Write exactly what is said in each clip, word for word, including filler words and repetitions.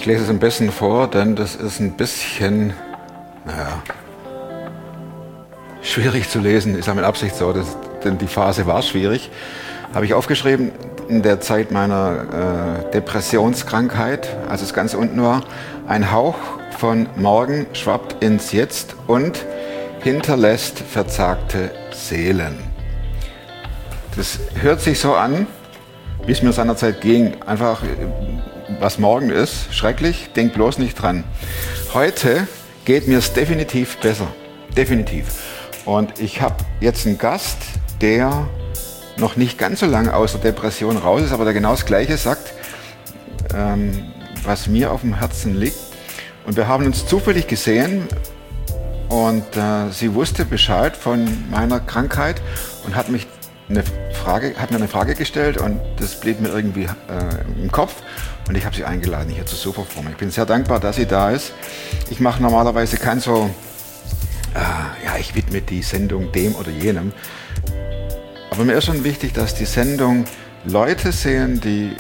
lese es ein bisschen vor, denn das ist ein bisschen, naja, schwierig zu lesen. Ist ja mit Absicht so, das, denn die Phase war schwierig. Habe ich aufgeschrieben, in der Zeit meiner äh, Depressionskrankheit, als es ganz unten war, ein Hauch von morgen schwappt ins Jetzt und hinterlässt verzagte Seelen. Das hört sich so an, wie es mir seinerzeit ging. Einfach, was morgen ist, schrecklich, denk bloß nicht dran. Heute geht mir es definitiv besser. Definitiv. Und ich habe jetzt einen Gast, der noch nicht ganz so lange aus der Depression raus ist, aber der genau das Gleiche sagt, ähm, was mir auf dem Herzen liegt. Und wir haben uns zufällig gesehen und äh, sie wusste Bescheid von meiner Krankheit und hat, mich eine Frage, hat mir eine Frage gestellt und das blieb mir irgendwie äh, im Kopf und ich habe sie eingeladen hier zu Superform. Ich bin sehr dankbar, dass sie da ist. Ich mache normalerweise kein so, äh, ja, ich widme die Sendung dem oder jenem. Aber mir ist schon wichtig, dass die Sendung Leute sehen, die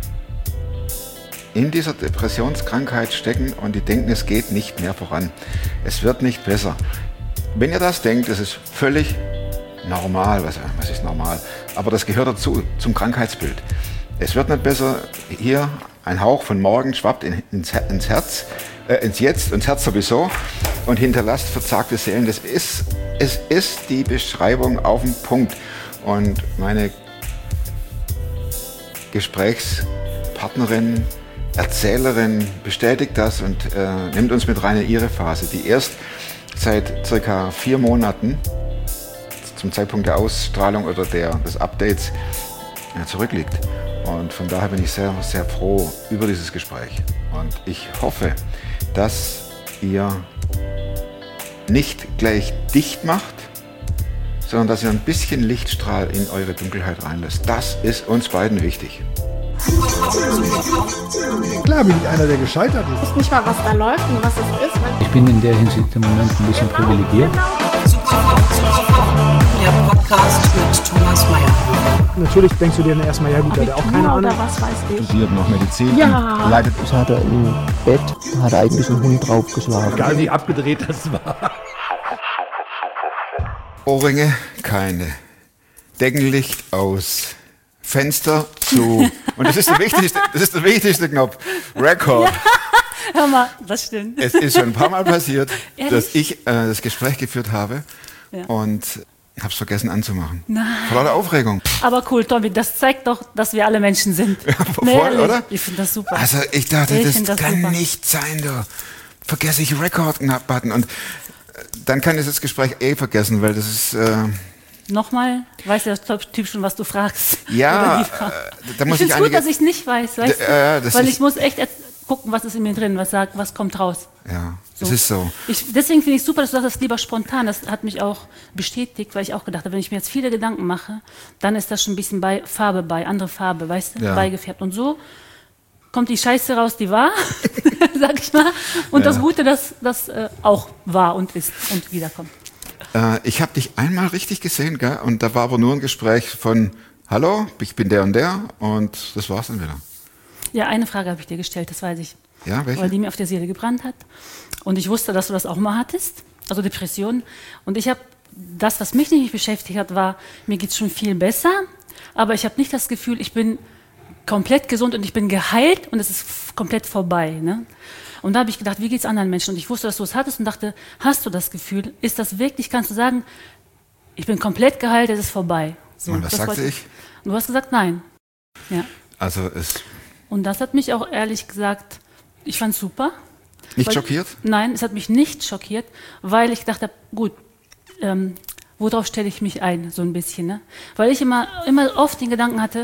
in dieser Depressionskrankheit stecken und die denken, es geht nicht mehr voran. Es wird nicht besser. Wenn ihr das denkt, das ist völlig normal. Was, was ist normal? Aber das gehört dazu, zum Krankheitsbild. Es wird nicht besser. Hier ein Hauch von morgen schwappt in, ins, ins Herz, äh, ins Jetzt, ins Herz sowieso und hinterlasst verzagte Seelen. Das ist, es ist die Beschreibung auf den Punkt. Und meine Gesprächspartnerin, Erzählerin bestätigt das und äh, nimmt uns mit rein in ihre Phase, die erst seit circa vier Monaten zum Zeitpunkt der Ausstrahlung oder der, des Updates ja, zurückliegt. Und von daher bin ich sehr, sehr froh über dieses Gespräch. Und ich hoffe, dass ihr nicht gleich dicht macht, sondern dass ihr ein bisschen Lichtstrahl in eure Dunkelheit reinlässt. Das ist uns beiden wichtig. Klar bin ich einer, der gescheitert ist. Ich weiß nicht mal, was da läuft und was es ist. Ich bin in der Hinsicht im Moment ein bisschen privilegiert. Der Podcast mit Thomas Mayer. Natürlich denkst du dir dann erstmal, ja gut, der hat auch keine Ahnung. Oder was weiß ich. Studiert noch Medizin. Ja. Leidet. Ich hatte im Bett, hat eigentlich ein Hund draufgeschlagen. Egal wie abgedreht das war. Ohrringe keine. Deckenlicht aus. Fenster zu. Und das ist der wichtigste, das ist der wichtigste Knopf. Record. Ja. Hör mal, das stimmt. Es ist schon ein paar Mal passiert, Ehrlich? dass ich äh, das Gespräch geführt habe Ja. und habe es vergessen anzumachen. Nein. Vor lauter Aufregung. Aber cool, Tommy, das zeigt doch, dass wir alle Menschen sind. Ja, voll, ehrlich, oder? Ich finde das super. Also ich dachte, Ich das, find das kann super. nicht sein, du. Vergesse ich Record-Button und äh, dann kann ich das Gespräch eh vergessen, weil das ist... Äh, Nochmal, weiß der Typ schon, was du fragst? Ja, Oder die Frau? äh, da muss ich ich finde es gut, einige- dass ich es nicht weiß, weißt D- du? äh, das Weil ist- ich muss echt jetzt gucken, was ist in mir drin, was sagt, was kommt raus. ja, So. es ist so. Ich, deswegen finde ich super, dass du sagst, das lieber spontan. Das hat mich auch bestätigt, weil ich auch gedacht habe, wenn ich mir jetzt viele Gedanken mache, dann ist das schon ein bisschen bei Farbe bei, andere Farbe, weißt du, Ja. beigefärbt. Und so kommt die Scheiße raus, die war, sag ich mal. Und Ja. das Gute, das, das äh, auch war und ist und wiederkommt. Äh, ich habe dich einmal richtig gesehen, gell? Und da war aber nur ein Gespräch von Hallo, ich bin der und der und das war's dann wieder. Ja, eine Frage habe ich dir gestellt, das weiß ich. Ja, welche? Weil die mir auf der Seele gebrannt hat. Und ich wusste, dass du das auch mal hattest, also Depressionen. Und ich habe, das, was mich nicht beschäftigt hat, war, mir geht es schon viel besser, aber ich habe nicht das Gefühl, ich bin komplett gesund und ich bin geheilt und es ist f- komplett vorbei. Ne? Und da habe ich gedacht, wie geht es anderen Menschen? Und ich wusste, dass du es hattest und dachte, hast du das Gefühl? Ist das wirklich, kannst du sagen, ich bin komplett geheilt, es ist vorbei? So, Und was das sagte wollte ich? Und du hast gesagt, nein. Ja. Also es Und das hat mich auch ehrlich gesagt, ich fand es super. nicht Weil- schockiert? Nein, es hat mich nicht schockiert, weil ich dachte, gut, ähm, worauf stelle ich mich ein, so ein bisschen. Ne? Weil ich immer, immer oft den Gedanken hatte,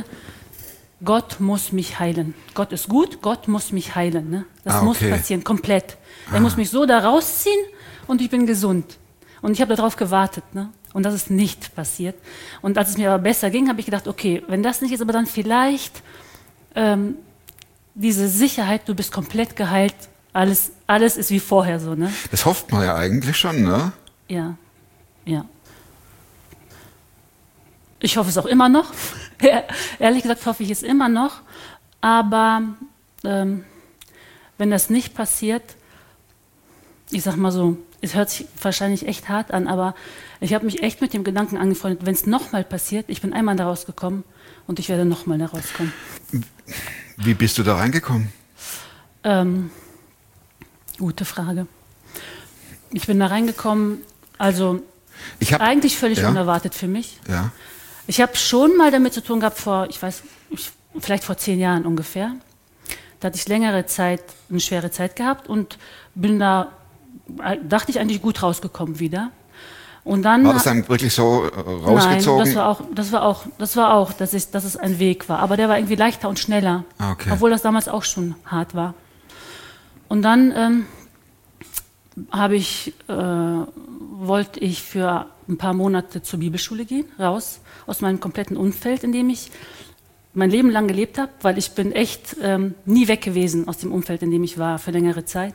Gott muss mich heilen. Gott ist gut, Gott muss mich heilen. Ne? Das Ah, muss okay. passieren, komplett. Er muss mich so da rausziehen und ich bin gesund. Und ich habe darauf gewartet. Ne? Und das ist nicht passiert. Und als es mir aber besser ging, habe ich gedacht, okay, wenn das nicht ist, aber dann vielleicht ähm, diese Sicherheit, du bist komplett geheilt, alles, alles ist wie vorher so, ne? Das hofft man ja eigentlich schon, ne? Ja, ja. Ich hoffe es auch immer noch. Ehrlich gesagt hoffe ich es immer noch. Aber ähm, wenn das nicht passiert, ich sag mal so, es hört sich wahrscheinlich echt hart an, aber ich habe mich echt mit dem Gedanken angefreundet, wenn es nochmal passiert, ich bin einmal da rausgekommen und ich werde nochmal da rauskommen. Wie bist du da reingekommen? Ähm, gute Frage. Ich bin da reingekommen, also Ich hab, eigentlich völlig ja. unerwartet für mich. Ja. Ich habe schon mal damit zu tun gehabt vor, ich weiß, ich, vielleicht vor zehn Jahren ungefähr. Da hatte ich längere Zeit, eine schwere Zeit gehabt und bin da, dachte ich, eigentlich gut rausgekommen wieder. Und dann, War das dann wirklich so äh, rausgezogen? Nein, das war auch, das war auch, das war auch, dass, ich, dass es ein Weg war. Aber der war irgendwie leichter und schneller, Ah, okay. obwohl das damals auch schon hart war. Und dann ähm, habe ich, äh, wollte ich für ein paar Monate zur Bibelschule gehen, raus aus meinem kompletten Umfeld, in dem ich mein Leben lang gelebt habe, weil ich bin echt ähm, nie weg gewesen aus dem Umfeld, in dem ich war, für längere Zeit.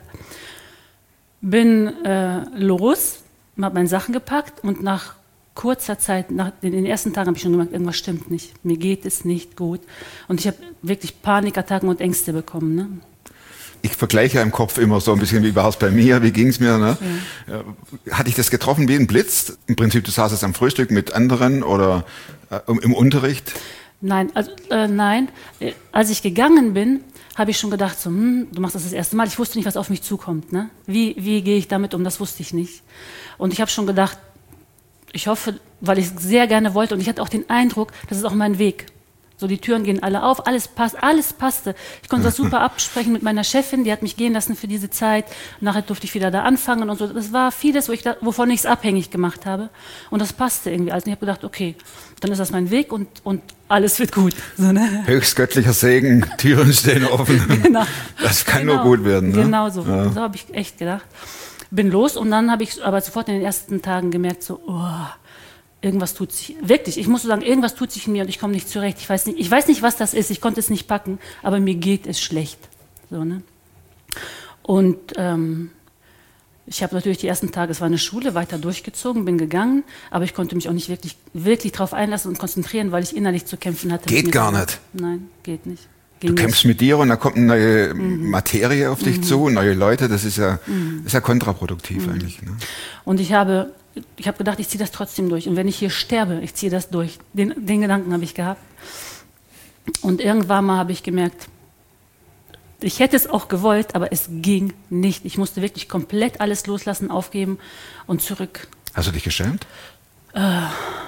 Bin äh, los, habe meine Sachen gepackt und nach kurzer Zeit, nach, in den ersten Tagen habe ich schon gemerkt, irgendwas stimmt nicht. Mir geht es nicht gut. Und ich habe wirklich Panikattacken und Ängste bekommen. Ne? Ich vergleiche ja im Kopf immer so ein bisschen, wie war es bei mir, wie ging es mir. Ne? Ja. Hatte ich das getroffen wie ein Blitz? Im Prinzip, du saßest am Frühstück mit anderen oder äh, im Unterricht? Nein, also, äh, nein. Äh, als ich gegangen bin, habe ich schon gedacht, so, hm, du machst das das erste Mal. Ich wusste nicht, was auf mich zukommt. Ne? Wie, wie gehe ich damit um? Das wusste ich nicht. Und ich habe schon gedacht, ich hoffe, weil ich es sehr gerne wollte und ich hatte auch den Eindruck, das ist auch mein Weg. So, die Türen gehen alle auf, alles passt, alles passte. Ich konnte das super absprechen mit meiner Chefin, die hat mich gehen lassen für diese Zeit. Nachher durfte ich wieder da anfangen und so. Das war vieles, wo ich da, wovon ich es abhängig gemacht habe. Und das passte irgendwie. Also ich habe gedacht, okay, dann ist das mein Weg und, und alles wird gut. So, ne? Höchst göttlicher Segen, Türen stehen offen. Genau. Das kann Genau. nur gut werden. Ne? Genau so. Ja. So habe ich echt gedacht. Bin los und dann habe ich aber sofort in den ersten Tagen gemerkt, so, oh, irgendwas tut sich, wirklich, ich muss so sagen, irgendwas tut sich in mir und ich komme nicht zurecht. Ich weiß nicht, ich weiß nicht, was das ist, ich konnte es nicht packen, aber mir geht es schlecht. So, ne? Und ähm, ich habe natürlich die ersten Tage, es war eine Schule, weiter durchgezogen, bin gegangen, aber ich konnte mich auch nicht wirklich, wirklich darauf einlassen und konzentrieren, weil ich innerlich zu kämpfen hatte. Geht mit mir gar selber. nicht. Nein, geht nicht. Du Ging kämpfst nicht. mit dir und da kommt eine neue Materie auf dich zu, neue Leute, das ist ja, das ist ja kontraproduktiv eigentlich. Ne? Und ich habe, ich habe gedacht, ich ziehe das trotzdem durch. Und wenn ich hier sterbe, ich ziehe das durch. Den, den Gedanken habe ich gehabt. Und irgendwann mal habe ich gemerkt, ich hätte es auch gewollt, aber es ging nicht. Ich musste wirklich komplett alles loslassen, aufgeben und zurück. Hast du dich geschämt? Äh,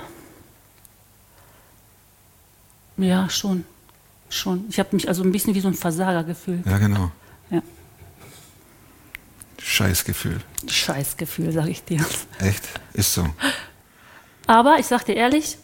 ja, schon. Schon. Ich habe mich also ein bisschen wie so ein Versager gefühlt. Ja, genau. Ja. Scheißgefühl. Scheißgefühl, sage ich dir. Echt? Ist so. Aber ich sage dir ehrlich,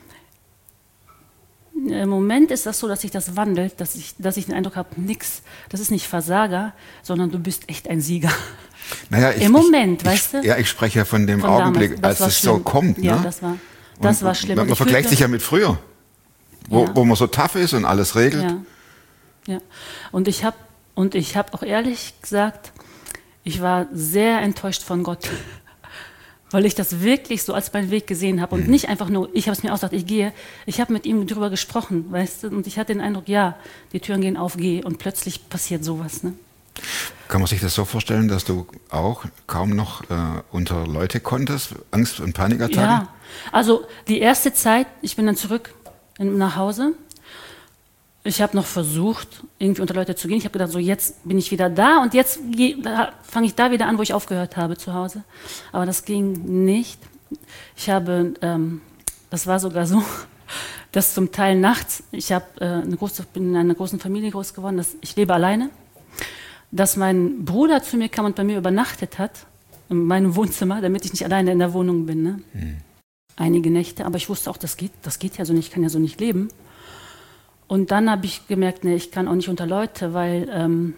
im Moment ist das so, dass sich das wandelt, dass ich, dass ich den Eindruck habe, nix, das ist nicht Versager, sondern du bist echt ein Sieger. Naja, ich, Im Moment, ich, weißt ich, du? Ja, ich spreche ja von dem Von Augenblick, damals. Das als war es schlimm. so kommt. Ja, ne? das war, das Und war schlimm. Man, Und man ich vergleicht fühlte- sich ja mit früher, wo, Ja. wo man so tough ist und alles regelt. Ja, ja. Und ich habe und ich habe auch ehrlich gesagt, ich war sehr enttäuscht von Gott, weil ich das wirklich so als meinen Weg gesehen habe und Mhm. nicht einfach nur, ich habe es mir ausgedacht, ich gehe. Ich habe mit ihm darüber gesprochen, weißt du, und ich hatte den Eindruck, ja, die Türen gehen auf, geh, und plötzlich passiert sowas. Ne? Kann man sich das so vorstellen, dass du auch kaum noch äh, unter Leute konntest, Angst- und Panikattacken? Ja, also die erste Zeit, ich bin dann zurück in, nach Hause. Ich habe noch versucht, irgendwie unter Leute zu gehen. Ich habe gedacht, so jetzt bin ich wieder da und jetzt fange ich da wieder an, wo ich aufgehört habe zu Hause. Aber das ging nicht. Ich habe, ähm, das war sogar so, dass zum Teil nachts, ich habe äh, eine große, bin in einer großen Familie groß geworden, dass ich lebe alleine, dass mein Bruder zu mir kam und bei mir übernachtet hat, in meinem Wohnzimmer, damit ich nicht alleine in der Wohnung bin. Ne? Mhm. Einige Nächte, aber ich wusste auch, das geht, das geht ja so nicht, ich kann ja so nicht leben. Und dann habe ich gemerkt, nee, ich kann auch nicht unter Leute, weil ähm,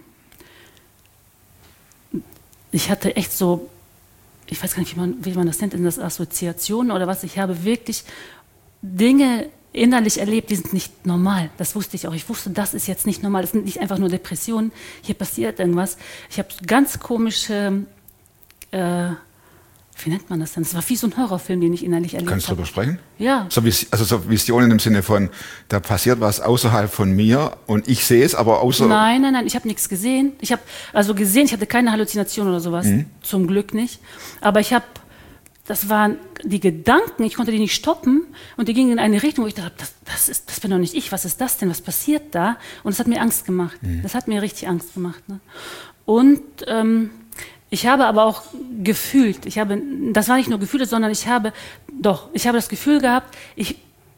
ich hatte echt so, ich weiß gar nicht, wie man, wie man das nennt, in das Assoziationen oder was, ich habe wirklich Dinge innerlich erlebt, die sind nicht normal. Das wusste ich auch. Ich wusste, das ist jetzt nicht normal, das sind nicht einfach nur Depressionen, hier passiert irgendwas. Ich habe ganz komische äh, wie nennt man das denn? Es war wie so ein Horrorfilm, den ich innerlich erlebt habe. Kannst du darüber sprechen? Ja. So, Vis- also so Visionen im Sinne von, da passiert was außerhalb von mir und ich sehe es, aber außer... Nein, nein, nein, ich habe nichts gesehen. Ich habe also gesehen, ich hatte keine Halluzination oder sowas, Mhm. zum Glück nicht. Aber ich habe, das waren die Gedanken, ich konnte die nicht stoppen und die gingen in eine Richtung, wo ich dachte, das, das, ist, das bin doch nicht ich, was ist das denn, was passiert da? Und das hat mir Angst gemacht. Mhm. Das hat mir richtig Angst gemacht. Ne? Und ähm, ich habe aber auch gefühlt, ich habe, das war nicht nur Gefühle, sondern ich habe, doch, ich habe das Gefühl gehabt, ich,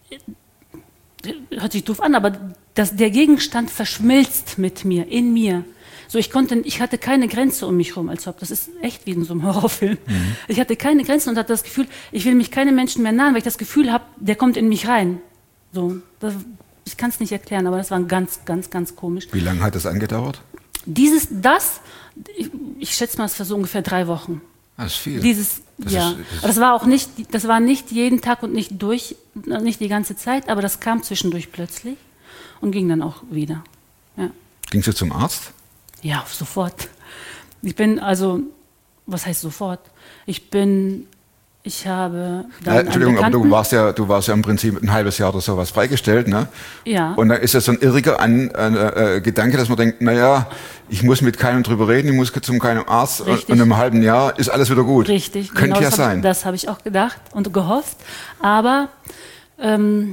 hört sich doof an, aber das, der Gegenstand verschmilzt mit mir, in mir. So, ich konnte, ich hatte keine Grenze um mich herum, als ob, das ist echt wie in so einem Horrorfilm. Mhm. Ich hatte keine Grenzen und hatte das Gefühl, ich will mich keine Menschen mehr nahen, weil ich das Gefühl habe, der kommt in mich rein. So, das, ich kann es nicht erklären, aber das war ganz, ganz, ganz komisch. Wie lange hat das angedauert? Dieses, das, ich, ich schätze mal, es war so ungefähr drei Wochen. Das ist viel. Dieses, Das ja. ist- das ist- das war auch nicht, das war nicht jeden Tag und nicht durch, nicht die ganze Zeit, aber das kam zwischendurch plötzlich und ging dann auch wieder. Ja, Gingst du zum Arzt? ja sofort. Ich bin also, was heißt sofort? Ich bin, ich habe dann Äh, Entschuldigung, einen aber du Bekannten- warst ja, du warst ja im Prinzip ein halbes Jahr oder sowas freigestellt, ne? Ja. Und da ist ja so ein irriger An, äh, äh, Gedanke, dass man denkt, naja, ich muss mit keinem drüber reden, ich muss zum keinem Arzt und, Richtig. und in einem halben Jahr ist alles wieder gut. Richtig, Könnte genau ja das sein. Hab, das habe ich auch gedacht und gehofft. Aber ähm,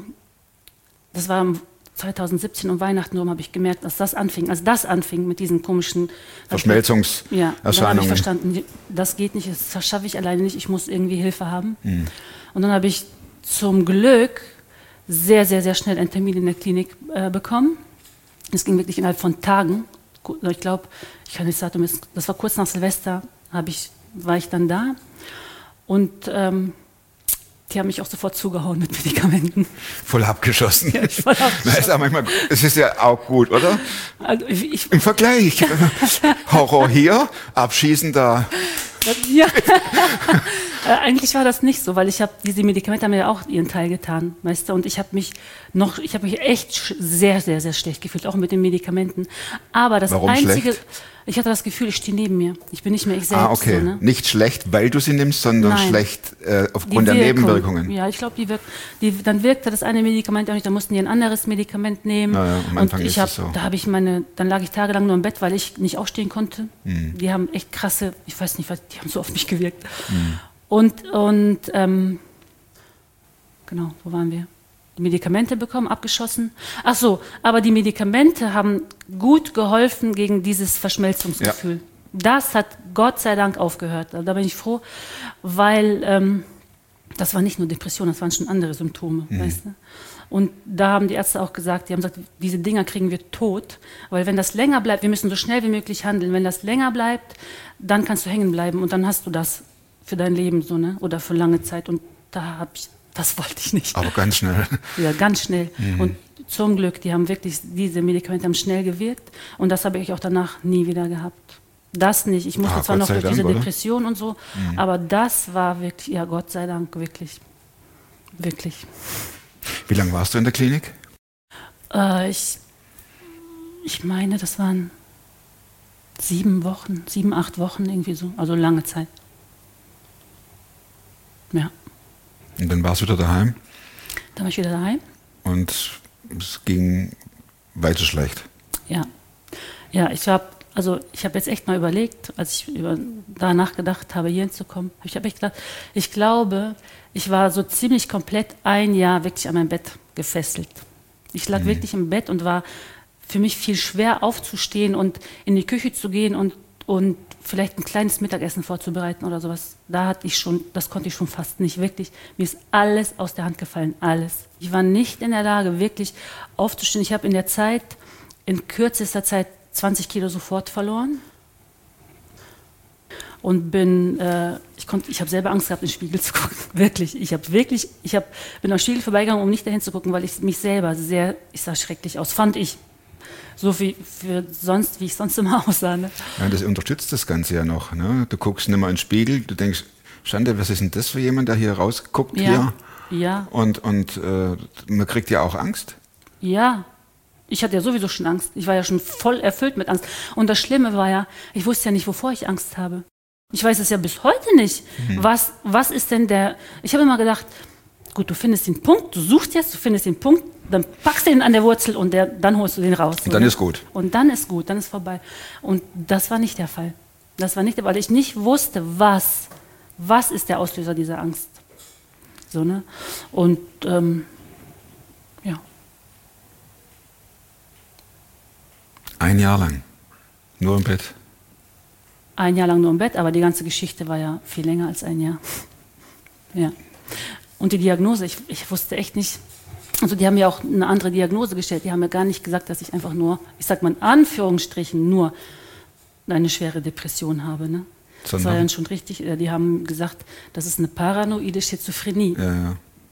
das war um zweitausendsiebzehn um Weihnachten rum, habe ich gemerkt, dass das anfing, als das anfing mit diesen komischen Verschmelzungserscheinungen. Ja, dann habe ich verstanden, das geht nicht, das schaffe ich alleine nicht, ich muss irgendwie Hilfe haben. Mhm. Und dann habe ich zum Glück sehr, sehr, sehr schnell einen Termin in der Klinik äh, bekommen. Es ging wirklich innerhalb von Tagen. Ich glaube, ich kann nicht sagen, das war kurz nach Silvester, habe ich, war ich dann da. Und ähm, die haben mich auch sofort zugehauen mit Medikamenten. Voll abgeschossen. Ja, ich voll abgeschossen. Na, ist ja manchmal, es ist ja auch gut, oder? Also ich, ich, Im Vergleich. Horror hier, Abschießen da. ja. Äh, Eigentlich war das nicht so, weil ich habe diese Medikamente haben mir ja auch ihren Teil getan, weißt du, und ich habe mich noch, ich habe mich echt sch- sehr, sehr, sehr schlecht gefühlt, auch mit den Medikamenten. Aber das Warum einzige, schlecht? ich hatte das Gefühl, ich stehe neben mir, ich bin nicht mehr ich selbst. Ah, okay. So, ne? Nicht schlecht, weil du sie nimmst, sondern Nein. schlecht äh, Die aufgrund der Wirkung. Nebenwirkungen. Ja, ich glaube, die wirkt, die, dann wirkte das eine Medikament auch nicht, dann mussten die ein anderes Medikament nehmen. Ja, ja, am und Anfang ich ist hab, es so. da habe ich meine, dann lag ich tagelang nur im Bett, weil ich nicht aufstehen konnte. Mhm. Die haben echt krasse, ich weiß nicht, was, die haben so auf mich gewirkt. Mhm. Und, und ähm, genau, wo waren wir? Die Medikamente bekommen, abgeschossen. Ach so, aber die Medikamente haben gut geholfen gegen dieses Verschmelzungsgefühl. Das hat Gott sei Dank aufgehört. Da bin ich froh, weil ähm, das war nicht nur Depression, das waren schon andere Symptome, Mhm. weißt du? Und da haben die Ärzte auch gesagt, die haben gesagt, diese Dinger kriegen wir tot, weil wenn das länger bleibt, wir müssen so schnell wie möglich handeln. Wenn das länger bleibt, dann kannst du hängen bleiben und dann hast du das für dein Leben so, ne? Oder für lange Zeit. Und da habe ich, das wollte ich nicht. Aber ganz schnell. Ja, ganz schnell. Und zum Glück, die haben wirklich, diese Medikamente haben schnell gewirkt und das habe ich auch danach nie wieder gehabt. Das nicht. Ich musste Ah, zwar Gott noch sei durch Dank, diese oder? Depression und so, aber das war wirklich, ja Gott sei Dank, wirklich, wirklich. Wie lange warst du in der Klinik? Äh, ich, ich meine, das waren sieben Wochen, sieben, acht Wochen irgendwie so, also lange Zeit. Ja, Und dann warst du wieder daheim dann war ich wieder daheim. und es ging weiter schlecht. Ja, ja, ich habe also ich habe jetzt echt mal überlegt, als ich über, da nachgedacht habe, hier hinzukommen, habe ich hab echt gedacht, ich glaube, ich war so ziemlich komplett ein Jahr wirklich an mein Bett gefesselt. Ich lag wirklich im Bett und war für mich viel schwer aufzustehen und in die Küche zu gehen und, und vielleicht ein kleines Mittagessen vorzubereiten oder sowas. Da hatte ich schon, das konnte ich schon fast nicht, wirklich. Mir ist alles aus der Hand gefallen, alles. Ich war nicht in der Lage, wirklich aufzustehen. Ich habe in der Zeit, in kürzester Zeit zwanzig Kilo sofort verloren und bin, äh, ich konnte, ich habe selber Angst gehabt, in den Spiegel zu gucken, wirklich. Ich habe wirklich, ich habe, bin am Spiegel vorbeigegangen, um nicht dahin zu gucken, weil ich mich selber sehr, ich sah schrecklich aus, fand ich. So wie für sonst, wie ich sonst immer aussah. Ne? Ja, das unterstützt das Ganze ja noch. Ne? Du guckst nicht mal in den Spiegel, du denkst, Schande, was ist denn das für jemand, der hier rausguckt Ja, hier? ja, Und, und äh, man kriegt ja auch Angst. ja. Ich hatte ja sowieso schon Angst. Ich war ja schon voll erfüllt mit Angst. Und das Schlimme war ja, ich wusste ja nicht, wovor ich Angst habe. Ich weiß es ja bis heute nicht. Mhm. Was, was ist denn der... Ich habe immer gedacht, gut, du findest den Punkt, du suchst jetzt, du findest den Punkt, dann packst du ihn an der Wurzel und der, dann holst du den raus. Und dann oder? ist gut. Und dann ist gut, dann ist vorbei. Und das war nicht der Fall. Das war nicht, weil ich nicht wusste, was, was ist der Auslöser dieser Angst. So, ne? Und ähm, ja. Ein Jahr lang, nur im Bett. Ein Jahr lang nur im Bett, aber die ganze Geschichte war ja viel länger als ein Jahr. Ja. Und die Diagnose, ich, ich wusste echt nicht, also die haben mir auch eine andere Diagnose gestellt, die haben mir gar nicht gesagt, dass ich einfach nur, ich sag mal in Anführungsstrichen, nur eine schwere Depression habe. Ne? Das war ja schon richtig, die haben gesagt, das ist eine paranoide Schizophrenie. Ja, ja.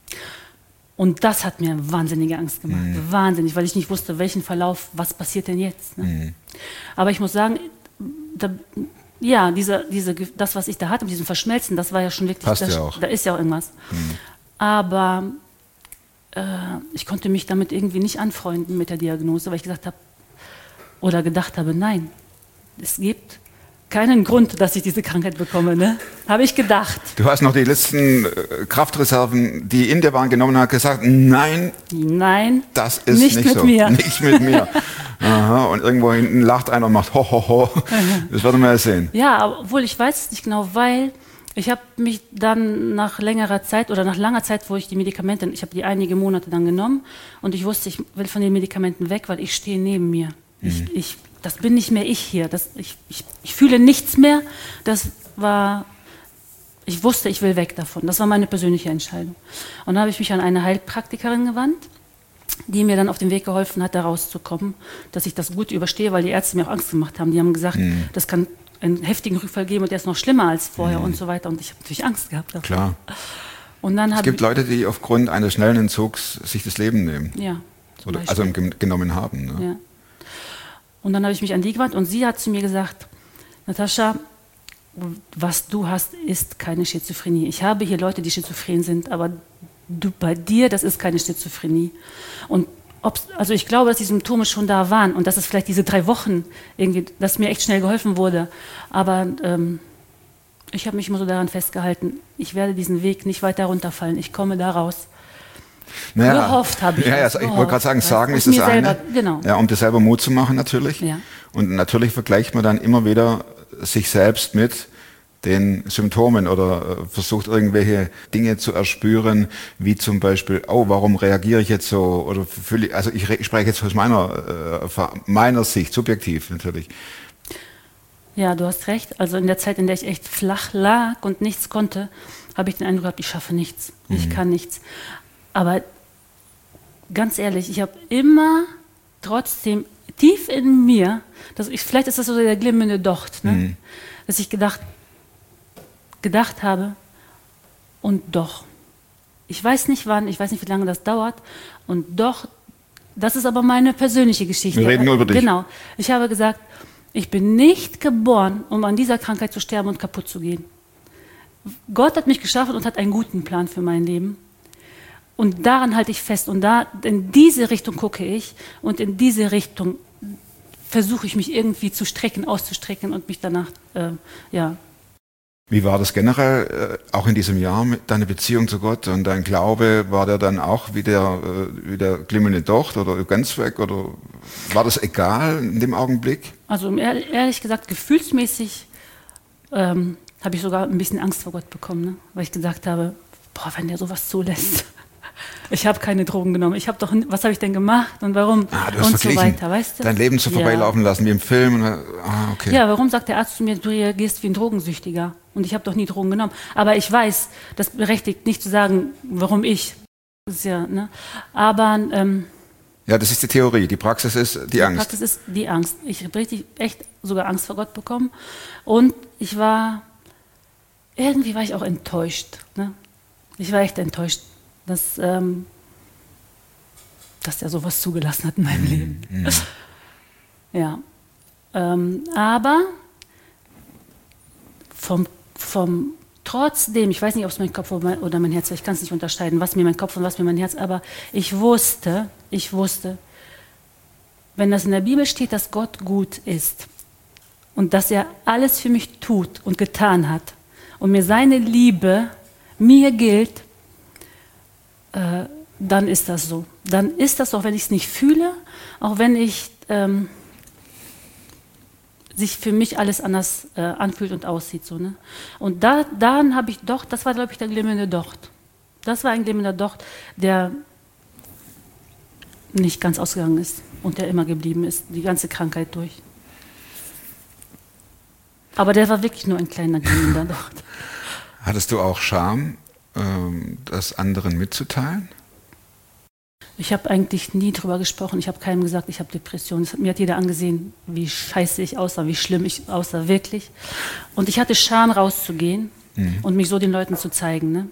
Und das hat mir wahnsinnige Angst gemacht, mhm. wahnsinnig, weil ich nicht wusste, welchen Verlauf, was passiert denn jetzt. Ne? Mhm. Aber ich muss sagen, da, ja, diese, diese, das, was ich da hatte, mit diesem Verschmelzen, das war ja schon wirklich, Passt das, ja auch. Da ist ja auch irgendwas. Mhm. Aber äh, ich konnte mich damit irgendwie nicht anfreunden mit der Diagnose, weil ich gesagt habe, oder gedacht habe, nein, es gibt keinen Grund, dass ich diese Krankheit bekomme, ne? Habe ich gedacht. Du hast noch die letzten äh, Kraftreserven, die in dir waren, genommen und hast gesagt, nein, nein, das ist nicht, nicht mit so. mir. Nicht mit mir. Aha, und irgendwo hinten lacht einer und macht ho, ho, ho. Das werden wir ja sehen. Ja, obwohl ich weiß es nicht genau, weil ich habe mich dann nach längerer Zeit oder nach langer Zeit, wo ich die Medikamente, ich habe die einige Monate dann genommen und ich wusste, ich will von den Medikamenten weg, weil ich stehe neben mir. Mhm. Ich, ich, das bin nicht mehr ich hier. Das, ich, ich, ich fühle nichts mehr. Das war, ich wusste, ich will weg davon. Das war meine persönliche Entscheidung. Und dann habe ich mich an eine Heilpraktikerin gewandt, die mir dann auf den Weg geholfen hat, da rauszukommen, dass ich das gut überstehe, weil die Ärzte mir auch Angst gemacht haben. Die haben gesagt, mhm. das kann einen heftigen Rückfall geben und der ist noch schlimmer als vorher mhm. und so weiter. Und ich habe natürlich Angst gehabt davor. Klar. Und dann es gibt Leute, die aufgrund eines schnellen Entzugs sich das Leben nehmen. Ja. Oder, also genommen haben. Ne? Ja. Und dann habe ich mich an die gewandt und sie hat zu mir gesagt, Natascha, was du hast, ist keine Schizophrenie. Ich habe hier Leute, die schizophren sind, aber du, bei dir, das ist keine Schizophrenie. Und ob's, also ich glaube, dass die Symptome schon da waren und dass es vielleicht diese drei Wochen irgendwie, dass mir echt schnell geholfen wurde. Aber ähm, ich habe mich immer so daran festgehalten, ich werde diesen Weg nicht weiter runterfallen. Ich komme da raus. Naja, gehofft habe ich. Ja, ja, ich wollte gerade sagen, sagen ist das eine. Selber, genau. Ja, um dir selber Mut zu machen natürlich. Ja. Und natürlich vergleicht man dann immer wieder sich selbst mit den Symptomen oder äh, versucht irgendwelche Dinge zu erspüren, wie zum Beispiel, oh, warum reagiere ich jetzt so? Oder fühle ich, also ich, ich spreche jetzt aus meiner, äh, meiner Sicht, subjektiv natürlich. Ja, du hast recht. Also in der Zeit, in der ich echt flach lag und nichts konnte, habe ich den Eindruck gehabt, ich schaffe nichts. Mhm. Ich kann nichts. Aber ganz ehrlich, ich habe immer trotzdem tief in mir, dass ich, vielleicht ist das so der glimmende Docht, ne? Mhm. dass ich gedacht, gedacht habe, und doch. Ich weiß nicht wann, ich weiß nicht, wie lange das dauert, und doch, das ist aber meine persönliche Geschichte. Wir reden nur über dich. Genau. Ich habe gesagt, ich bin nicht geboren, um an dieser Krankheit zu sterben und kaputt zu gehen. Gott hat mich geschaffen und hat einen guten Plan für mein Leben. Und daran halte ich fest. Und da, in diese Richtung gucke ich. Und in diese Richtung versuche ich mich irgendwie zu strecken, auszustrecken und mich danach, äh, ja. Wie war das generell, äh, auch in diesem Jahr, mit deiner Beziehung zu Gott und dein Glaube? War der dann auch wie der, äh, wie der glimmende Docht oder ganz weg? Oder war das egal in dem Augenblick? Also ehrlich gesagt, gefühlsmäßig ähm, habe ich sogar ein bisschen Angst vor Gott bekommen, ne? Weil ich gesagt habe, boah, wenn der sowas zulässt. Ich habe keine Drogen genommen. Ich habe doch, was habe ich denn gemacht und warum ah, du hast und so weiter, weißt du? Dein Leben so vorbeilaufen ja. lassen wie im Film. Und, ah, okay. Ja, warum sagt der Arzt zu mir, du reagierst wie ein Drogensüchtiger? Und ich habe doch nie Drogen genommen. Aber ich weiß, das berechtigt nicht zu sagen, warum ich. Das ist ja, ne? Aber ähm, ja, das ist die Theorie. Die Praxis ist die, die Angst. Die Praxis ist die Angst. Ich habe richtig, echt sogar Angst vor Gott bekommen. Und ich war, irgendwie war ich auch enttäuscht. Ne? Ich war echt enttäuscht, dass, ähm, dass er sowas zugelassen hat in meinem mhm. Leben. Mhm. Ja. Ähm, aber vom, vom trotzdem, ich weiß nicht, ob es mein Kopf oder mein Herz war, ich kann es nicht unterscheiden, was mir mein Kopf und was mir mein Herz, aber ich wusste, ich wusste, wenn das in der Bibel steht, dass Gott gut ist und dass er alles für mich tut und getan hat und mir seine Liebe mir gilt, äh, dann ist das so. Dann ist das, auch wenn ich es nicht fühle, auch wenn ich ähm, sich für mich alles anders äh, anfühlt und aussieht. So, ne? Und da, dann habe ich doch, das war, glaube ich, der glimmende Docht. Das war ein glimmender Docht, der nicht ganz ausgegangen ist und der immer geblieben ist, die ganze Krankheit durch. Aber der war wirklich nur ein kleiner glimmender Docht. Hattest du auch Scham, ähm, das anderen mitzuteilen? Ich habe eigentlich nie drüber gesprochen. Ich habe keinem gesagt, ich habe Depressionen. Mir hat jeder angesehen, wie scheiße ich aussah, wie schlimm ich aussah, wirklich. Und ich hatte Scham, rauszugehen mhm. und mich so den Leuten zu zeigen. Ne?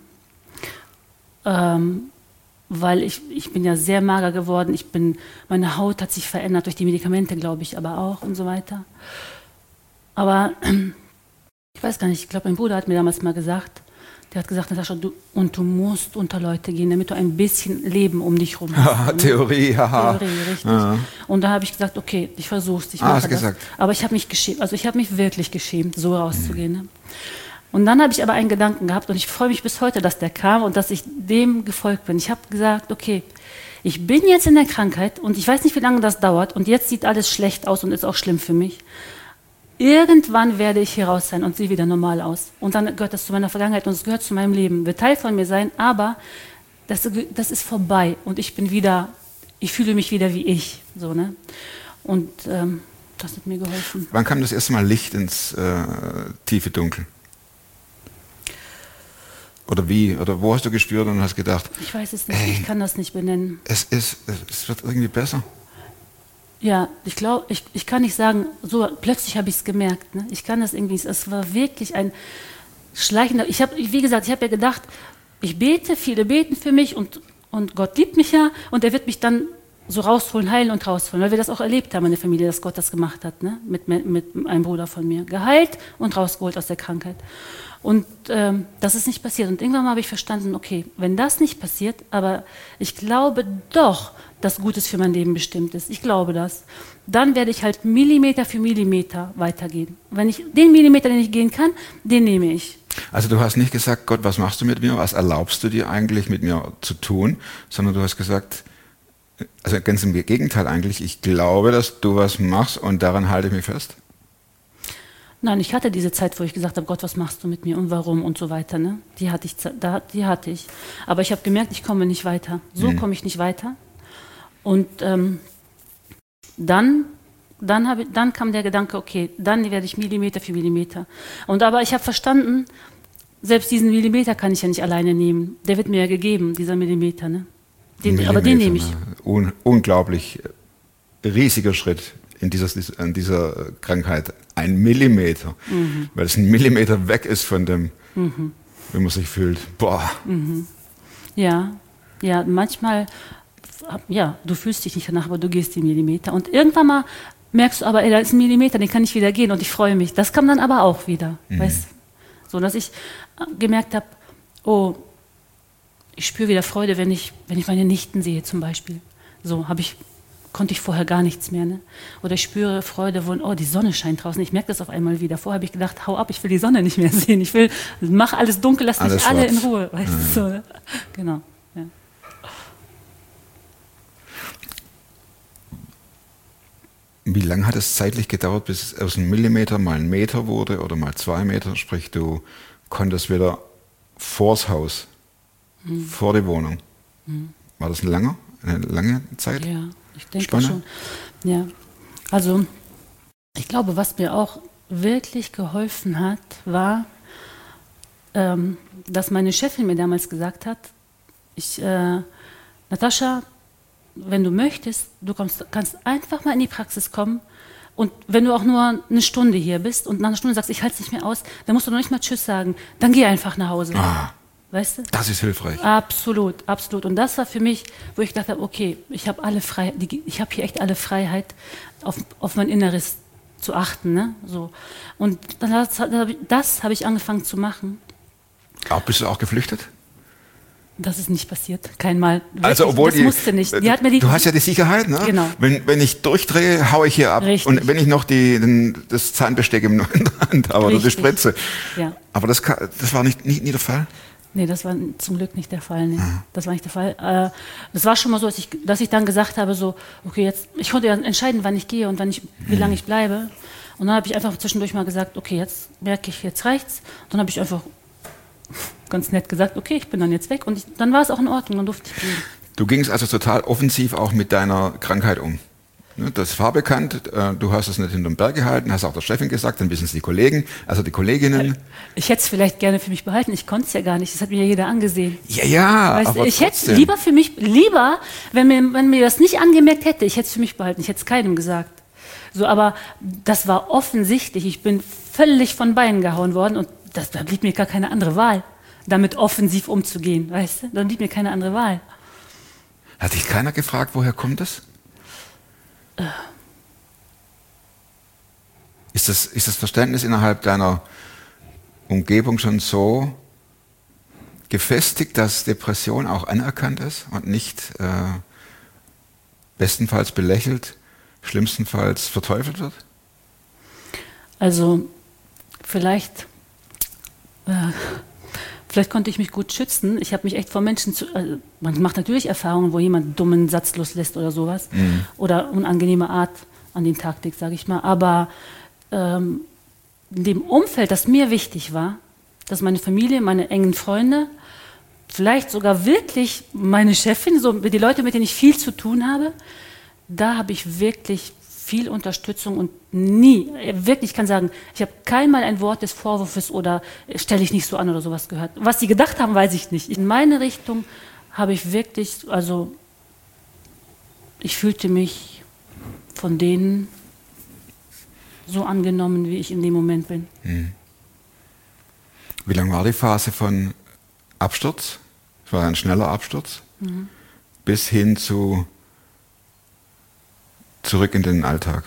Ähm, weil ich, ich bin ja sehr mager geworden. Ich bin, meine Haut hat sich verändert durch die Medikamente, glaube ich, aber auch und so weiter. Aber ich weiß gar nicht, ich glaube, mein Bruder hat mir damals mal gesagt, der hat gesagt, Natascha, du, und du musst unter Leute gehen, damit du ein bisschen Leben um dich rum hast. Ne? Theorie, haha. Theorie, richtig. Ja. Und da habe ich gesagt, okay, ich versuch's, ich ah, mache hast das. Gesagt. Aber ich habe mich geschämt, also ich habe mich wirklich geschämt, so rauszugehen. Mhm. Ne? Und dann habe ich aber einen Gedanken gehabt und ich freue mich bis heute, dass der kam und dass ich dem gefolgt bin. Ich habe gesagt, okay, ich bin jetzt in der Krankheit und ich weiß nicht, wie lange das dauert und jetzt sieht alles schlecht aus und ist auch schlimm für mich. Irgendwann werde ich hier raus sein und sehe wieder normal aus. Und dann gehört das zu meiner Vergangenheit und es gehört zu meinem Leben. Wird Teil von mir sein, aber das, das ist vorbei und ich bin wieder, ich fühle mich wieder wie ich. So, ne? Und ähm, das hat mir geholfen. Wann kam das erste Mal Licht ins äh, tiefe Dunkel? Oder wie? Oder wo hast du gespürt und hast gedacht? Ich weiß es nicht, ey, ich kann das nicht benennen. Es, ist, es wird irgendwie besser. Ja, ich glaube, ich, ich kann nicht sagen, so plötzlich habe ich es gemerkt. Ne? Ich kann das irgendwie nicht. Es war wirklich ein schleichender. Ich habe, wie gesagt, ich habe ja gedacht, ich bete, viele beten für mich und, und Gott liebt mich ja und er wird mich dann so rausholen, heilen und rausholen, weil wir das auch erlebt haben in der Familie, dass Gott das gemacht hat, ne? mit, mit, mit einem Bruder von mir. Geheilt und rausgeholt aus der Krankheit. Und ähm, das ist nicht passiert. Und irgendwann mal habe ich verstanden, okay, wenn das nicht passiert, aber ich glaube doch, dass Gutes für mein Leben bestimmt ist. Ich glaube das. Dann werde ich halt Millimeter für Millimeter weitergehen. Wenn ich den Millimeter, den ich gehen kann, den nehme ich. Also du hast nicht gesagt, Gott, was machst du mit mir? Was erlaubst du dir eigentlich mit mir zu tun? Sondern du hast gesagt, also ganz im Gegenteil eigentlich, ich glaube, dass du was machst und daran halte ich mich fest. Nein, ich hatte diese Zeit, wo ich gesagt habe, Gott, was machst du mit mir und warum und so weiter. Ne? Die hatte ich, da, die hatte ich. Aber ich habe gemerkt, ich komme nicht weiter. So mhm. komme ich nicht weiter. Und ähm, dann, dann, hab, dann kam der Gedanke, okay, dann werde ich Millimeter für Millimeter. Und aber ich habe verstanden, selbst diesen Millimeter kann ich ja nicht alleine nehmen. Der wird mir ja gegeben, dieser Millimeter. Ne? Den, Millimeter, aber den nehme ich. Un, unglaublich riesiger Schritt in dieser, in dieser Krankheit. Ein Millimeter. Mhm. Weil es ein Millimeter weg ist von dem, mhm. wie man sich fühlt. Boah. Mhm. Ja, ja, manchmal, ja, du fühlst dich nicht danach, aber du gehst die Millimeter. Und irgendwann mal merkst du aber, ey, da ist ein Millimeter, den kann ich wieder gehen und ich freue mich. Das kam dann aber auch wieder. Mhm. Weißt? So, dass ich gemerkt habe, oh, ich spüre wieder Freude, wenn ich, wenn ich meine Nichten sehe zum Beispiel. So habe ich, konnte ich vorher gar nichts mehr. Ne? Oder ich spüre Freude, wo, oh, die Sonne scheint draußen. Ich merke das auf einmal wieder. Vorher habe ich gedacht, hau ab, ich will die Sonne nicht mehr sehen. Ich will, mach alles dunkel, lass alles mich alle schwarz. in Ruhe. Weißt mhm. du, so, ne? Genau. Ja. Wie lange hat es zeitlich gedauert, bis es aus einem Millimeter mal ein Meter wurde oder mal zwei Meter? Sprich, du konntest wieder vors Haus, mhm. vor die Wohnung. Mhm. War das ein langer, eine lange Zeit? Ja, ich denke Spanne? schon. Ja, also ich glaube, was mir auch wirklich geholfen hat, war, ähm, dass meine Chefin mir damals gesagt hat, ich, äh, Natascha, wenn du möchtest, du kommst, kannst einfach mal in die Praxis kommen und wenn du auch nur eine Stunde hier bist und nach einer Stunde sagst, ich halte es nicht mehr aus, dann musst du noch nicht mal Tschüss sagen, dann geh einfach nach Hause. Ah, weißt du? Das ist hilfreich. Absolut, absolut. Und das war für mich, wo ich dachte, okay, ich habe alle Freiheit, ich habe hier echt alle Freiheit, auf, auf mein Inneres zu achten. Ne? So. Und das, das habe ich angefangen zu machen. Auch, bist du auch geflüchtet? Das ist nicht passiert, kein Mal. Wirklich, Also obwohl das die, musste nicht. Die hat mir die, du hast ja die Sicherheit, ne? Genau. Wenn, wenn ich durchdrehe, haue ich hier ab. Richtig. Und wenn ich noch die, den, das Zahnbesteck im in der Hand habe oder die Richtig. Spritze. Ja. Aber das, kann, das war nicht, nicht, nie der Fall. Nee, das war zum Glück nicht der Fall. Nee. Das war nicht der Fall. Äh, das war schon mal so, dass ich, dass ich dann gesagt habe, so, okay, jetzt, ich konnte ja entscheiden, wann ich gehe und wann ich, wie lange ich bleibe. Und dann habe ich einfach zwischendurch mal gesagt, okay, jetzt merke ich, jetzt reicht's. Dann habe ich einfach ganz nett gesagt, okay, ich bin dann jetzt weg. Und ich, dann war es auch in Ordnung, dann durfte ich gehen. Du gingst also total offensiv auch mit deiner Krankheit um. Ne, das war bekannt, äh, du hast es nicht hinterm Berg gehalten, hast auch der Chefin gesagt, dann wissen es die Kollegen, also die Kolleginnen. Ich hätte es vielleicht gerne für mich behalten, ich konnte es ja gar nicht, das hat mir ja jeder angesehen. Ja, ja, Weißt, aber ich hätte es trotzdem. lieber für mich, lieber, wenn mir, wenn mir das nicht angemerkt hätte, ich hätte es für mich behalten, ich hätte es keinem gesagt. So, aber das war offensichtlich, ich bin völlig von Beinen gehauen worden und das, da blieb mir gar keine andere Wahl, damit offensiv umzugehen, weißt du, dann blieb mir keine andere Wahl. Hat dich keiner gefragt, woher kommt das? Äh. Ist das, ist das Verständnis innerhalb deiner Umgebung schon so gefestigt, dass Depression auch anerkannt ist und nicht äh, bestenfalls belächelt, schlimmstenfalls verteufelt wird? Also vielleicht, äh, vielleicht konnte ich mich gut schützen. Ich habe mich echt vor Menschen, zu, also man macht natürlich Erfahrungen, wo jemand einen dummen Satz loslässt oder sowas. Mhm. Oder unangenehme Art an den Tag legt, sage ich mal. Aber ähm, in dem Umfeld, das mir wichtig war, dass meine Familie, meine engen Freunde, vielleicht sogar wirklich meine Chefin, so die Leute, mit denen ich viel zu tun habe, da habe ich wirklich viel Unterstützung und nie, wirklich, ich kann sagen, ich habe keinmal ein Wort des Vorwurfs oder stelle ich nicht so an oder sowas gehört. Was sie gedacht haben, weiß ich nicht. In meine Richtung habe ich wirklich, also ich fühlte mich von denen so angenommen, wie ich in dem Moment bin. Hm. Wie lang war die Phase von Absturz? Es war ein schneller Absturz, Mhm. bis hin zu zurück in den Alltag.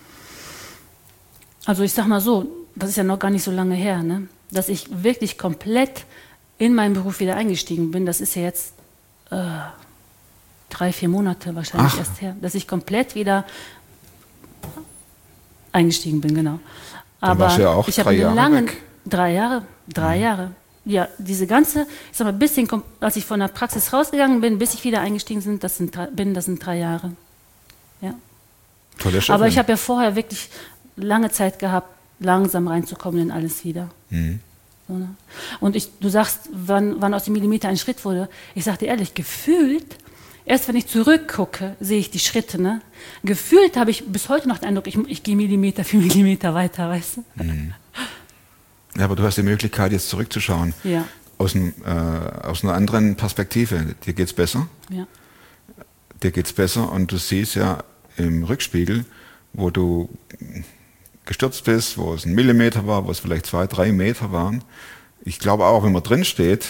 Also ich sag mal so, das ist ja noch gar nicht so lange her, ne? Dass ich wirklich komplett in meinen Beruf wieder eingestiegen bin. Das ist ja jetzt äh, drei, vier Monate wahrscheinlich Ach. erst her, dass ich komplett wieder eingestiegen bin, genau. Dann Aber warst du ja auch ich habe drei einen Jahre langen, weg. drei Jahre, drei Mhm. Jahre. Ja, diese ganze, ich sag mal, bis hin, als ich von der Praxis rausgegangen bin, bis ich wieder eingestiegen sind, das sind, drei- bin, das sind drei Jahre. Ja. Tolle Chefin. Aber ich habe ja vorher wirklich lange Zeit gehabt, langsam reinzukommen in alles wieder. Mhm. So, ne? Und ich, du sagst, wann, wann aus dem Millimeter ein Schritt wurde. Ich sag dir ehrlich, gefühlt, erst wenn ich zurückgucke, sehe ich die Schritte. Ne? Gefühlt habe ich bis heute noch den Eindruck, ich, ich gehe Millimeter für Millimeter weiter, weißt du? Mhm. Ja, aber du hast die Möglichkeit, jetzt zurückzuschauen. Ja. Aus, ein, äh, aus einer anderen Perspektive. Dir geht's besser. Ja. Dir geht's besser und du siehst ja im Rückspiegel, wo du gestürzt bist, wo es ein Millimeter war, wo es vielleicht zwei, drei Meter waren. Ich glaube auch, wenn man drin steht,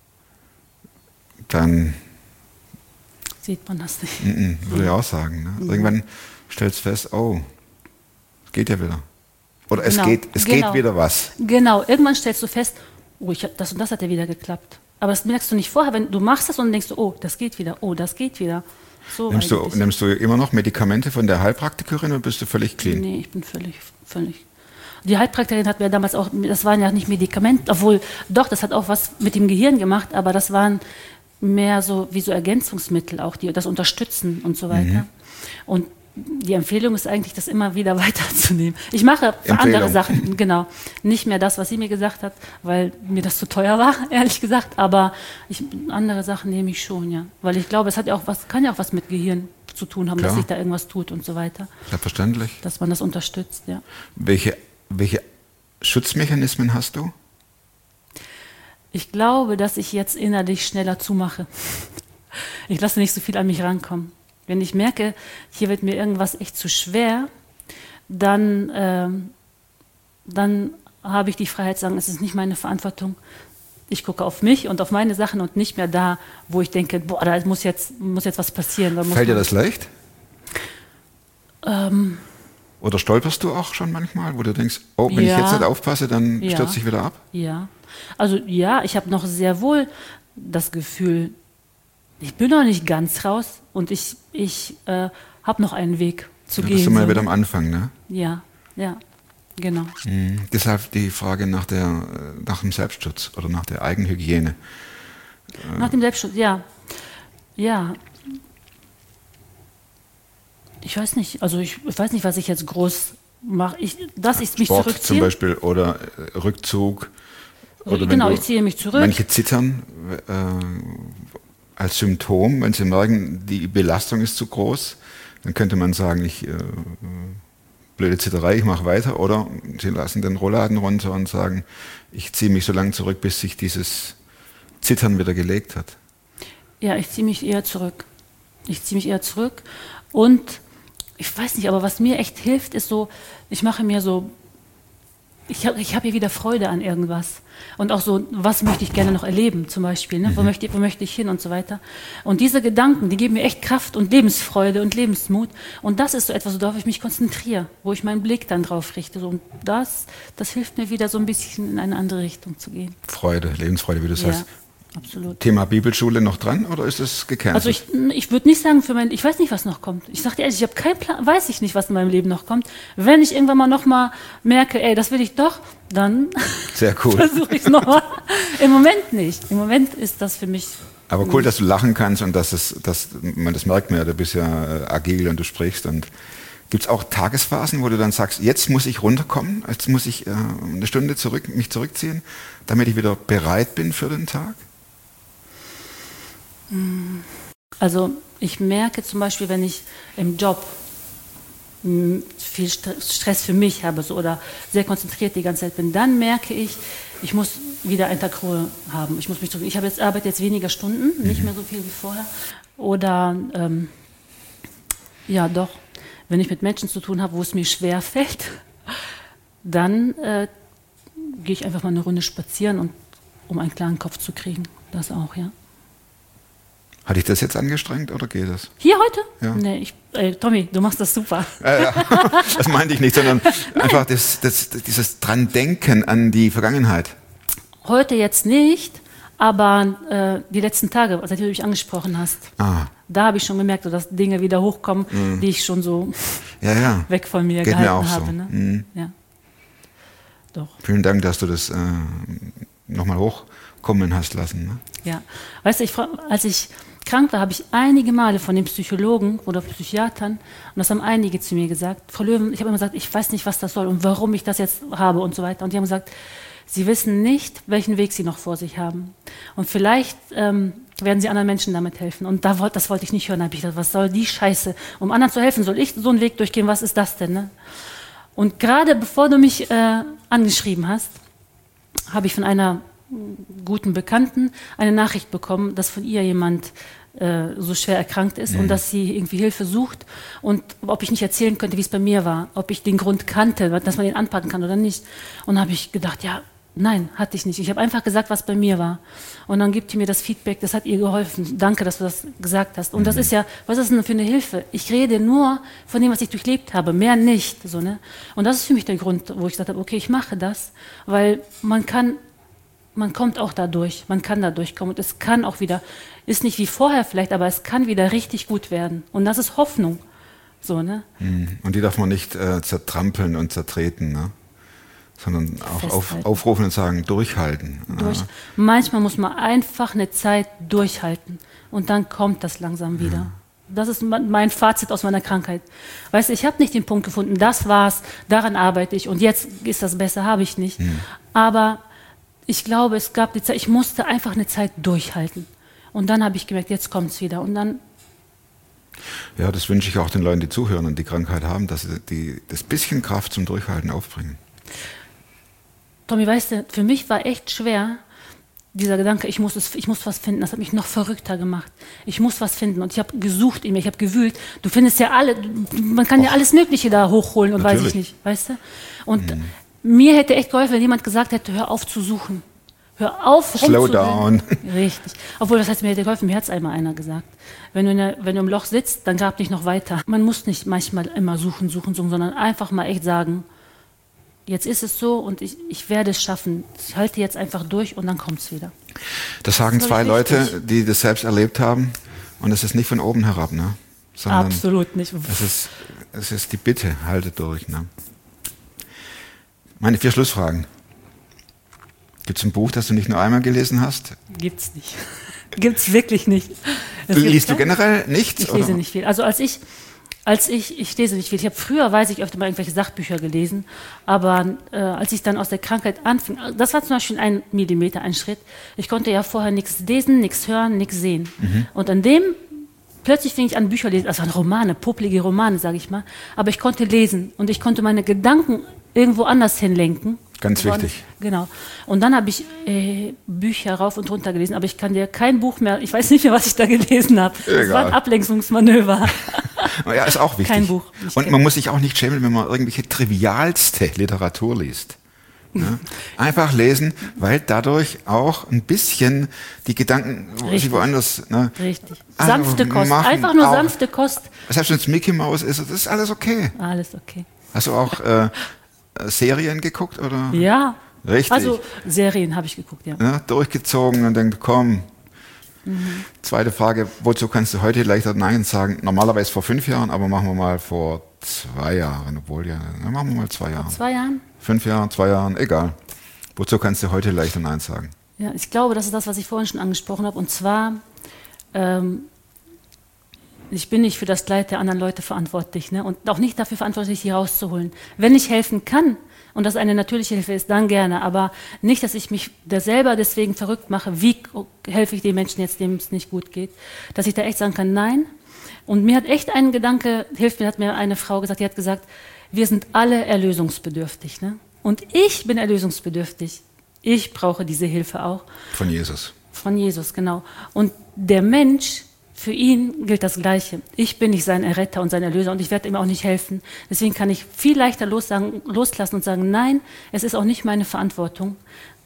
dann Sieht man das nicht. mm, würde ich auch sagen. Ne? Irgendwann stellst du fest, oh, es geht ja wieder. Oder es Genau, geht, es genau. geht wieder was. Genau, irgendwann stellst du fest, oh, ich hab, das und das hat ja wieder geklappt. Aber das merkst du nicht vorher, wenn du machst das und denkst du, oh, das geht wieder, oh, das geht wieder. So Nimmst du, eigentlich. nimmst du immer noch Medikamente von der Heilpraktikerin oder bist du völlig clean? Nee, ich bin völlig, völlig. Die Heilpraktikerin hat mir damals auch, das waren ja nicht Medikamente, obwohl, doch, das hat auch was mit dem Gehirn gemacht, aber das waren mehr so wie so Ergänzungsmittel auch, die das unterstützen und so weiter. Mhm. Und die Empfehlung ist eigentlich, das immer wieder weiterzunehmen. Ich mache für andere Empfehlung. Sachen, genau, nicht mehr das, was sie mir gesagt hat, weil mir das zu teuer war, ehrlich gesagt, aber ich, andere Sachen nehme ich schon, ja. Weil ich glaube, es hat ja auch was, kann ja auch was mit Gehirn zu tun haben, Klar. dass sich da irgendwas tut und so weiter. Selbstverständlich. Dass man das unterstützt, ja. Welche, welche Schutzmechanismen hast du? Ich glaube, dass ich jetzt innerlich schneller zumache. Ich lasse nicht so viel an mich rankommen. Wenn ich merke, hier wird mir irgendwas echt zu schwer, dann, ähm, dann habe ich die Freiheit zu sagen, es ist nicht meine Verantwortung. Ich gucke auf mich und auf meine Sachen und nicht mehr da, wo ich denke, boah, da muss jetzt, muss jetzt was passieren. Da muss Fällt dir man- das leicht? Ähm, Oder stolperst du auch schon manchmal, wo du denkst, oh, wenn Ja. ich jetzt nicht aufpasse, dann Ja. stürze ich wieder ab? Ja, also ja, ich habe noch sehr wohl das Gefühl, ich bin noch nicht ganz raus und ich, ich äh, habe noch einen Weg zu Da gehen. bist du mal so, wieder ne? am Anfang, ne? Ja, ja, genau. Mhm. Deshalb die Frage nach, der, nach dem Selbstschutz oder nach der Eigenhygiene. Nach dem Selbstschutz, ja. Ja. Ich weiß nicht, also ich, ich weiß nicht, was ich jetzt groß mache. Ich, dass ich mich Sport zurückziehe. zum Beispiel oder äh, Rückzug. Oder wenn Genau, du- ich ziehe mich zurück. Manche zittern äh, als Symptom, wenn sie merken, die Belastung ist zu groß, dann könnte man sagen, ich äh, blöde Zitterei, ich mache weiter. Oder sie lassen den Rollladen runter und sagen, ich ziehe mich so lange zurück, bis sich dieses Zittern wieder gelegt hat. Ja, ich ziehe mich eher zurück. Ich ziehe mich eher zurück und ich weiß nicht, aber was mir echt hilft, ist so, ich mache mir so, ich habe ich hab hier wieder Freude an irgendwas. Und auch so, was möchte ich gerne noch erleben zum Beispiel, ne? wo, möchte, ich- wo möchte ich hin und so weiter. Und diese Gedanken, die geben mir echt Kraft und Lebensfreude und Lebensmut. Und das ist so etwas, worauf ich mich konzentriere, wo ich meinen Blick dann drauf richte. So, und das, das hilft mir wieder so ein bisschen in eine andere Richtung zu gehen. Freude, Lebensfreude, wie du Ja, sagst. absolut. Thema Bibelschule noch dran oder ist es gecancelt? Also ich, ich würde nicht sagen, für mein, ich weiß nicht, was noch kommt. Ich sage dir ehrlich, ich habe keinen Plan, weiß ich nicht, was in meinem Leben noch kommt. Wenn ich irgendwann mal noch mal merke, ey, das will ich doch, dann Sehr cool. versuche ich es noch mal. Im Moment nicht. Im Moment ist das für mich. Aber cool, dass du lachen kannst und dass, es, dass man das merkt mir, du bist ja äh, agil und du sprichst. Und gibt es auch Tagesphasen, wo du dann sagst, jetzt muss ich runterkommen, jetzt muss ich äh, eine Stunde zurück, mich zurückziehen, damit ich wieder bereit bin für den Tag? Also ich merke zum Beispiel, wenn ich im Job mh, viel Stre- Stress für mich habe so, oder sehr konzentriert die ganze Zeit bin, dann merke ich, ich muss wieder einen Tag Ruhe haben. Ich muss mich zurück. Ich habe jetzt arbeite jetzt weniger Stunden, nicht mehr so viel wie vorher. Oder ähm, ja, doch, wenn ich mit Menschen zu tun habe, wo es mir schwer fällt, dann äh, gehe ich einfach mal eine Runde spazieren, und, um einen klaren Kopf zu kriegen. Das auch, ja. Hat dich das jetzt angestrengt oder geht das? Hier heute? Ja. Nee, ich, ey, Tommy, du machst das super. Äh, ja. Das meinte ich nicht, sondern einfach das, das, dieses dran Denken an die Vergangenheit. Heute jetzt nicht, aber äh, die letzten Tage, seitdem du mich angesprochen hast, Ah, da habe ich schon gemerkt, so, dass Dinge wieder hochkommen, die ich schon so ja, ja. weg von mir Geht mir gehalten auch so. habe. Ne? Mhm. Ja. Doch. Vielen Dank, dass du das äh, nochmal hochkommen hast lassen. Ne? Ja, weißt du, ich, fra- als ich krank war, habe ich einige Male von den Psychologen oder Psychiatern, und das haben einige zu mir gesagt, Frau Löwen, ich habe immer gesagt, ich weiß nicht, was das soll und warum ich das jetzt habe und so weiter. Und die haben gesagt, sie wissen nicht, welchen Weg sie noch vor sich haben. Und vielleicht ähm, werden sie anderen Menschen damit helfen. Und da wollt, das wollte ich nicht hören. Da habe ich gedacht, was soll die Scheiße? Um anderen zu helfen, soll ich so einen Weg durchgehen? Was ist das denn? Ne? Und gerade bevor du mich äh, angeschrieben hast, habe ich von einer guten Bekannten eine Nachricht bekommen, dass von ihr jemand äh, so schwer erkrankt ist, mhm. und dass sie irgendwie Hilfe sucht, und ob ich nicht erzählen könnte, wie es bei mir war, ob ich den Grund kannte, dass man den anpacken kann oder nicht. Und dann habe ich gedacht, ja, nein, hatte ich nicht. Ich habe einfach gesagt, was bei mir war. Und dann gibt sie mir das Feedback, das hat ihr geholfen. Danke, dass du das gesagt hast. Und mhm. das ist ja, was ist denn für eine Hilfe? Ich rede nur von dem, was ich durchlebt habe, mehr nicht. So, ne? Und das ist für mich der Grund, wo ich gesagt habe, okay, ich mache das, weil man kann Man kommt auch da durch, man kann da durchkommen, und es kann auch wieder, ist nicht wie vorher vielleicht, aber es kann wieder richtig gut werden. Und das ist Hoffnung. So, ne? Und die darf man nicht äh, zertrampeln und zertreten, ne? Sondern auch auf, Festhalten. aufrufen und sagen, durchhalten. Durch. Ja. Manchmal muss man einfach eine Zeit durchhalten, und dann kommt das langsam wieder. Ja. Das ist mein Fazit aus meiner Krankheit. Weißt du, ich habe nicht den Punkt gefunden, das war's, daran arbeite ich und jetzt ist das besser, habe ich nicht. Mhm. Aber ich glaube, es gab die Zeit, ich musste einfach eine Zeit durchhalten. Und dann habe ich gemerkt, jetzt kommt es wieder. Und dann. Ja, das wünsche ich auch den Leuten, die zuhören und die Krankheit haben, dass sie die, das bisschen Kraft zum Durchhalten aufbringen. Tommy, weißt du, für mich war echt schwer, dieser Gedanke, ich muss, es, ich muss was finden. Das hat mich noch verrückter gemacht. Ich muss was finden. Und ich habe gesucht in mir, ich habe gewühlt. Du findest ja alle, man kann Och. ja alles Mögliche da hochholen und Natürlich. weiß ich nicht, weißt du? Und mhm. mir hätte echt geholfen, wenn jemand gesagt hätte, hör auf zu suchen. Hör auf Slow down. Richtig. Obwohl, das heißt, mir hätte geholfen, mir hat es einmal einer gesagt. Wenn du, in der, wenn du im Loch sitzt, dann grab nicht noch weiter. Man muss nicht manchmal immer suchen, suchen, suchen, sondern einfach mal echt sagen, jetzt ist es so und ich, ich werde es schaffen. Ich halte jetzt einfach durch und dann kommt es wieder. Das sagen Das ist zwei wirklich Leute, wichtig. die das selbst erlebt haben. Und es ist nicht von oben herab, ne? Sondern Absolut nicht. Es ist, es ist die Bitte, haltet durch. Ne? Meine vier Schlussfragen. Gibt es ein Buch, das du nicht nur einmal gelesen hast? Gibt's nicht. Gibt's wirklich nicht. Es gibt Liest du kein- generell nichts? Ich lese oder? nicht viel. Also als ich, als ich, ich lese nicht viel. Ich habe früher, weiß ich, öfter mal irgendwelche Sachbücher gelesen, aber äh, als ich dann aus der Krankheit anfing, das war zum Beispiel ein Millimeter, ein Schritt. Ich konnte ja vorher nichts lesen, nichts hören, nichts sehen. Mhm. Und an dem plötzlich fing ich an, Bücher lesen, also Romane, popelige Romane, sage ich mal. Aber ich konnte lesen und ich konnte meine Gedanken irgendwo anders hinlenken. Ganz Woanders- wichtig. Genau. Und dann habe ich äh, Bücher rauf und runter gelesen, aber ich kann dir kein Buch mehr, ich weiß nicht mehr, was ich da gelesen habe. Das Egal. war ein Ablenkungsmanöver. Ja, ist auch wichtig. Kein Buch. Ich Und kenn- man muss sich auch nicht schämen, wenn man irgendwelche trivialste Literatur liest. Ne? Einfach lesen, weil dadurch auch ein bisschen die Gedanken sich Richtig. woanders... Ne? Richtig. Also Sanfte Kost. machen Einfach nur auch- sanfte Kost. Selbst wenn es Mickey Mouse ist, das ist alles okay. Alles okay. Hast du auch äh, Serien geguckt? Oder? Ja. Richtig. Also Serien habe ich geguckt, ja. Ja, durchgezogen und denkt, komm. Mhm. Zweite Frage, wozu kannst du heute leichter Nein sagen? Normalerweise vor fünf Jahren, aber machen wir mal vor zwei Jahren, obwohl ja, na, machen wir mal zwei Jahren. Zwei Jahren? Fünf Jahren, zwei Jahren, egal. Wozu kannst du heute leichter Nein sagen? Ja, ich glaube, das ist das, was ich vorhin schon angesprochen habe. Und zwar, ähm, ich bin nicht für das Leid der anderen Leute verantwortlich, ne? Und auch nicht dafür verantwortlich, sie rauszuholen. Wenn ich helfen kann und das eine natürliche Hilfe ist, dann gerne. Aber nicht, dass ich mich da selber deswegen verrückt mache, wie helfe ich den Menschen jetzt, dem es nicht gut geht. Dass ich da echt sagen kann, nein. Und mir hat echt ein Gedanke, hilft mir, hat mir eine Frau gesagt, die hat gesagt, wir sind alle erlösungsbedürftig. Ne? Und ich bin erlösungsbedürftig. Ich brauche diese Hilfe auch. Von Jesus. Von Jesus, genau. Und der Mensch, für ihn gilt das Gleiche. Ich bin nicht sein Erretter und sein Erlöser und ich werde ihm auch nicht helfen. Deswegen kann ich viel leichter lossagen, loslassen und sagen, nein, es ist auch nicht meine Verantwortung.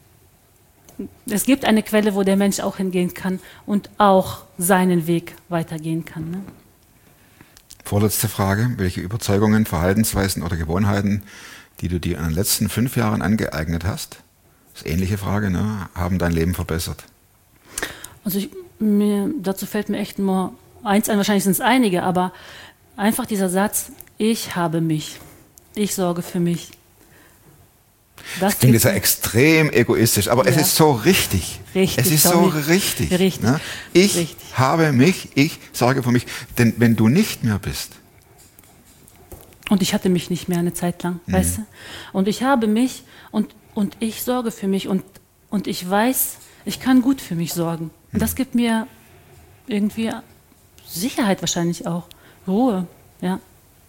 Es gibt eine Quelle, wo der Mensch auch hingehen kann und auch seinen Weg weitergehen kann. Ne? Vorletzte Frage, welche Überzeugungen, Verhaltensweisen oder Gewohnheiten, die du dir in den letzten fünf Jahren angeeignet hast, das ist eine ähnliche Frage, ne, haben dein Leben verbessert? Also ich, mir, dazu fällt mir echt nur eins ein, wahrscheinlich sind es einige, aber einfach dieser Satz, ich habe mich, ich sorge für mich. Das Klingt tut jetzt ja mir- extrem egoistisch, aber es Ja. ist so richtig. Richtig, Es ist so Tommy. richtig. Richtig. Ne? Ich Richtig. habe mich, ich sorge für mich. Denn wenn du nicht mehr bist, Und ich hatte mich nicht mehr eine Zeit lang, Mhm. weißt du? Und ich habe mich und, und ich sorge für mich und, und ich weiß, ich kann gut für mich sorgen. Und das gibt mir irgendwie Sicherheit wahrscheinlich auch, Ruhe, ja.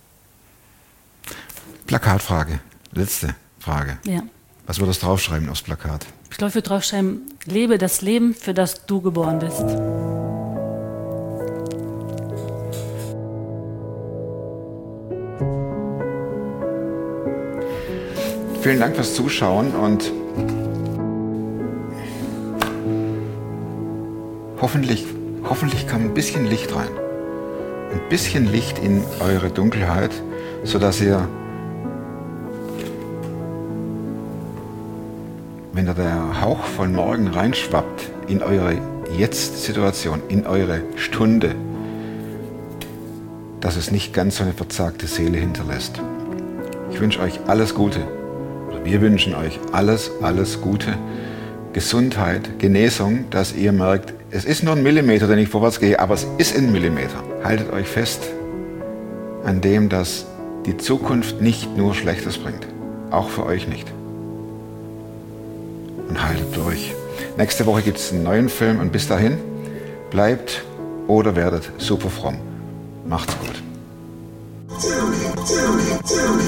Plakatfrage, letzte Frage. ja. Was würdest du draufschreiben aufs Plakat? Ich glaube, ich würde draufschreiben, lebe das Leben, für das du geboren bist. Vielen Dank fürs Zuschauen und hoffentlich, hoffentlich kam ein bisschen Licht rein. Ein bisschen Licht in eure Dunkelheit, sodass ihr, wenn da der Hauch von morgen reinschwappt in eure Jetzt-Situation, in eure Stunde, dass es nicht ganz so eine verzagte Seele hinterlässt. Ich wünsche euch alles Gute. Oder wir wünschen euch alles, alles Gute. Gesundheit, Genesung, dass ihr merkt, es ist nur ein Millimeter, den ich vorwärts gehe, aber es ist ein Millimeter. Haltet euch fest an dem, dass die Zukunft nicht nur Schlechtes bringt. Auch für euch nicht. Und haltet durch. Nächste Woche gibt es einen neuen Film und bis dahin bleibt oder werdet super fromm. Macht's gut.